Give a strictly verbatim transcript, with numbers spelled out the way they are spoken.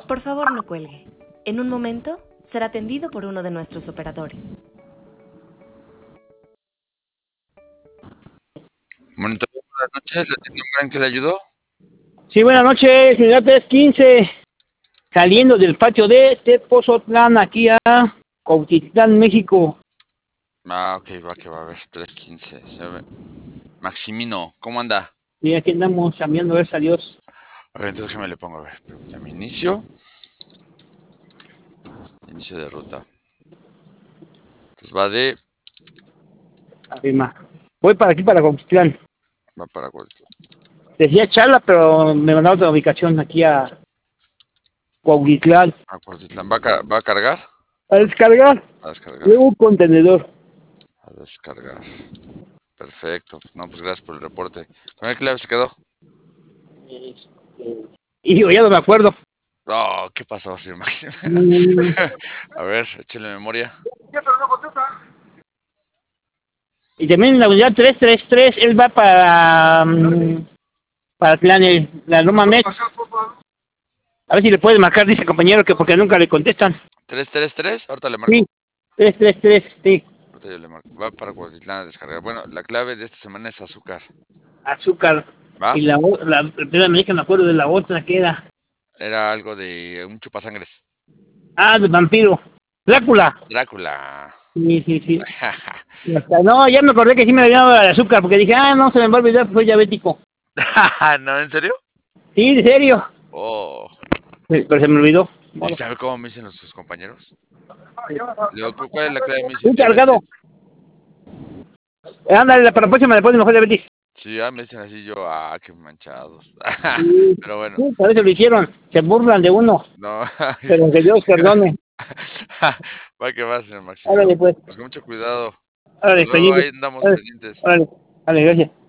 Por favor, no cuelgue. En un momento, será atendido por uno de nuestros operadores. Monitor, buenas noches, ¿le tiene un gran que le ayudó? Sí, buenas noches, unidad tres quince, saliendo del patio de Tepozotlán, aquí a Cuautitlán, México. Ah, ok, va que va a ver, tres quince. Maximino, ¿cómo anda? Y aquí andamos cambiando, gracias a Dios. A ver, entonces déjame le pongo, a ver, permítame, inicio. Inicio de ruta. Entonces va de... Arrima. Voy para aquí, para Cuautitlán. Va para Cuautitlán. Decía Chala, pero me mandaron otra ubicación aquí a Cuautitlán. A Cuautitlán, ¿va a, car ¿va a cargar? A descargar. A descargar. De un contenedor. A descargar. Perfecto. No, pues gracias por el reporte. ¿Con qué clave se quedó? Este, y yo ya no me acuerdo. Oh, ¿qué pasó, señor Máximo? Mm. A ver, échale memoria. Y también la unidad tres treinta y tres, él va para um, para la, la Loma Met. A ver si le puede marcar, dice el compañero, que porque nunca le contestan. ¿tres tres tres? Ahorita le marco. Sí, tres tres tres, sí. Ahorita yo le marco. Va para Cuautitlán a descargar. Bueno, la clave de esta semana es azúcar. Azúcar. ¿Va? Y la la primera me me acuerdo de la otra que era. Era algo de un chupasangres. Ah, de vampiro. Drácula. Drácula. Sí, sí, sí. Hasta, no, ya me acordé que sí me había dado el azúcar, porque dije, ah, no, se me va a olvidar, soy diabético. ¿No, en serio? Sí, en serio. Oh. Sí, pero se me olvidó. ¿Y sabe cómo me dicen los, sus compañeros? Le digo, ¿cuál es la clave? Me dice, Un cargado. Ándale, para la próxima le pones mejor diabetes. Sí, ya me dicen así yo, ah, qué manchados. Sí, pero bueno. sí, por eso lo hicieron. Se burlan de uno. No. Pero que Dios perdone. Va que va, señor Maximino. Órale, pues. Pues con mucho cuidado. Órale, Hasta luego, feliz. ahí andamos Órale, pendientes. órale, órale, gracias.